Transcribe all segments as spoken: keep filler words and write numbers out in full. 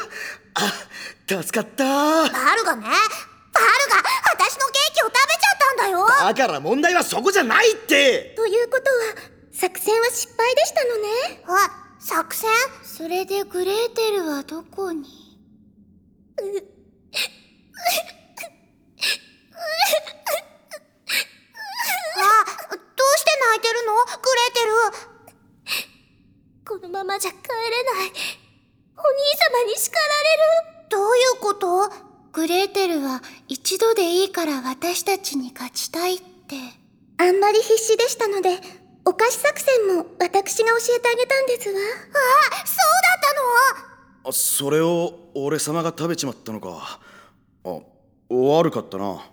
あ、助かった。 バルがね、バルが私のケーキを食べちゃったんだよ。 だから問題はそこじゃないって。 ということは作戦は失敗でしたのね。 あ、作戦？ それでグレーテルはどこに？ あ、どうして泣いてるの？グレーテル。 このままじゃ帰れない。お兄様に叱られる。 どういうこと？ グレーテルは一度でいいから私たちに勝ちたいって。あんまり必死でしたので、お菓子作戦も私が教えてあげたんですわ。 あ、そうだったの？ それを俺様が食べちまったのか。あ、悪かったな。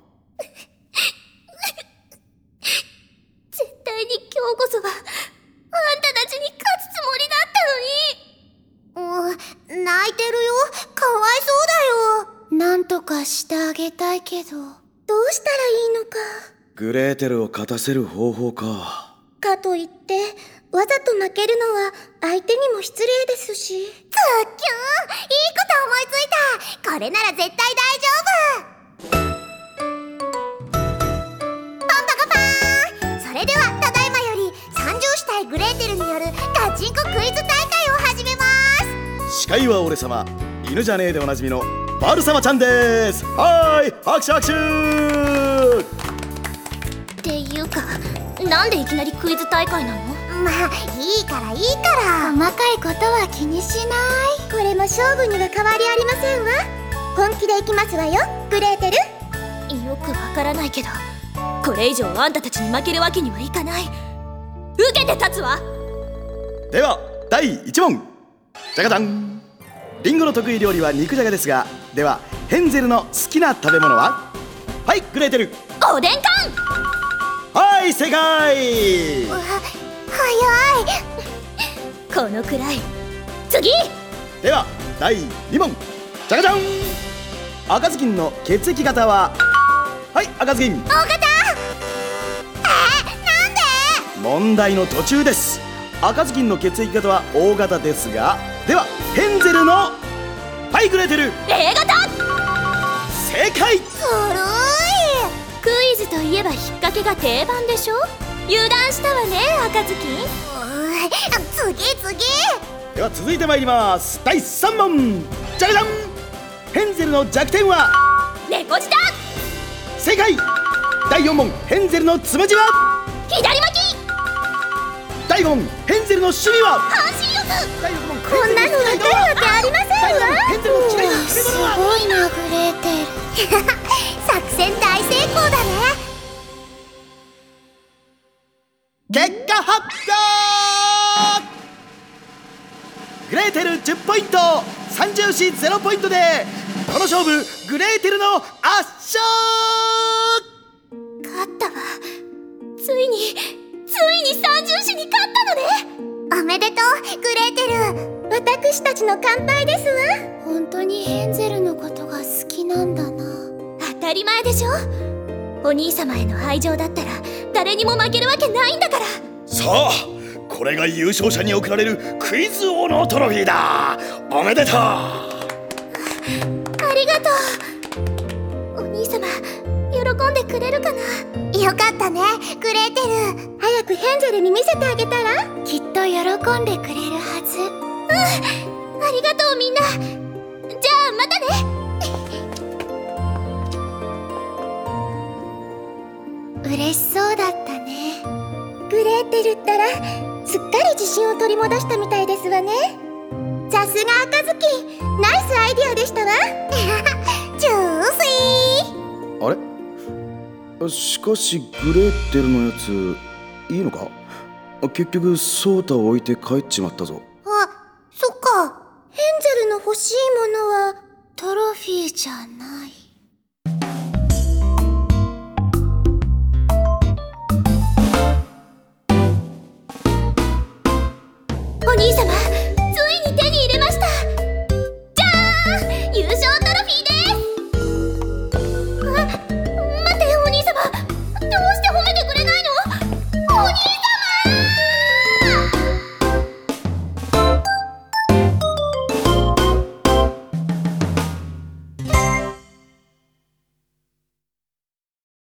絶対に今日こそはあんたたちに勝つつもりだったのに。 うん、泣いてるよ。かわいそうだよ。 なんとかしてあげたいけど、どうしたらいいのか。 グレーテルを勝たせる方法か。 かといってわざと負けるのは相手にも失礼ですし。 ズッキュン、いいこと思いついた。これなら絶対大丈夫。パンパカパーン。それではただいまより三銃士対グレーテルによるガチンコクイズ大会を始めます。 司会は俺様、犬じゃねえでおなじみのバル様ちゃんです。はーい、拍手拍手。 っていうか、なんでいきなりクイズ大会なの？ まあいいからいいから。 細かいことは気にしない。これも勝負には変わりありませんわ。本気でいきますわよ、グレーテル。よくわからないけど、これ以上あんたたちに負けるわけにはいかない。受けて立つわ。 ではだいいち問。じゃがじゃん。リンゴの得意料理は肉じゃがですが、ではヘンゼルの好きな食べ物は？はい、グレーテル。 おでんかん。 はい、正解。 わ、早い。 このくらい。次。 ではだいに問。じゃがじゃん。赤ずきんの血液型は？はい、赤ずきん。 大型。えー、なんで？ 問題の途中です。赤ずきんの血液型は O 型ですが、ではヘンゼルの、はい、グレーテル。 A 型。 正解。 ずるい。 クイズといえば引っ掛けが定番でしょ。油断したわね、赤ずきん。 うん、次次。 では続いてまいります。だいさん問。じゃがじゃん。ヘンゼルの弱点は？ 猫舌。 正解。だいよん問。ヘンゼルのつむじは？ 左巻き。 だいご問。ヘンゼルの趣味は？ 半身浴。 だいろく問。 こんなのわかるわけありませんわ。 ヘンゼルの嫌いな食べ物は？ すごいな、グレーテル。 作戦大成功だね。 結果発表。グレーテルじゅっポイント、三銃士ゼロポイントでこの勝負グレーテルの圧勝。 勝ったわ。ついについに三銃士に勝ったのね。 おめでとう、グレーテル。 私たちの乾杯ですわ。本当にヘンゼルのことが好きなんだな。当たり前でしょ。お兄様への愛情だったら誰にも負けるわけないんだから。 さあ、これが優勝者に贈られるクイズ王のトロフィーだ。おめでとう。 ありがとう。お兄様、喜んでくれるかな。 よかったね、グレーテル。 早くヘンゼルに見せてあげたら。きっと喜んでくれるはず。うん、ありがとうみんな。じゃあまたね。嬉しそうだったね。グレーテルったらすっかり自信を取り戻したみたいですわね。さすが赤ずき、ナイスアイディアでしたわ。 ジューシー。 あれ、しかしグレーテルのやついいのか？結局ソータを置いて帰っちまったぞ。 あ、そっか。 ヘンゼルの欲しいものはトロフィーじゃない。